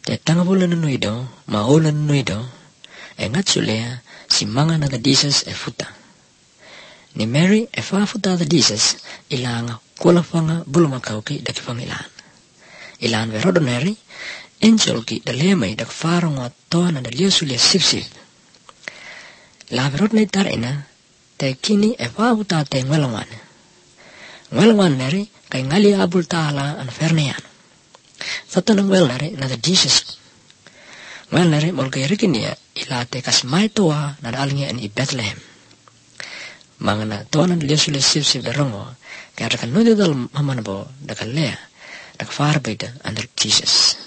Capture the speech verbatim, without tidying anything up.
Te tanga pula nunu ido, maola nunu ido, e ngatsulea si manga na Jesus e futa. Ni Mary e fa futa da Jesus ilanga kula fanga buluma kauki da kifangilan. Ilan verodoneri, angel ki da lemai da kfarong toa na da liusulia sip-sip. La verodoneri tar ina, te kini e fa futa te ngwelangwan. Ngwelangwan neri, kay ngali abul taala an fernean. Satu nang ngwel neri na da Jesus. Ngwel neri molgay rikinia ila te kasmai toa na da alingi i Bethlehem. Mangana toa na da liusulia sip-sip da rongo, kaya da kanudio dal mamanabo da kalea, da kfarbida under Jesus.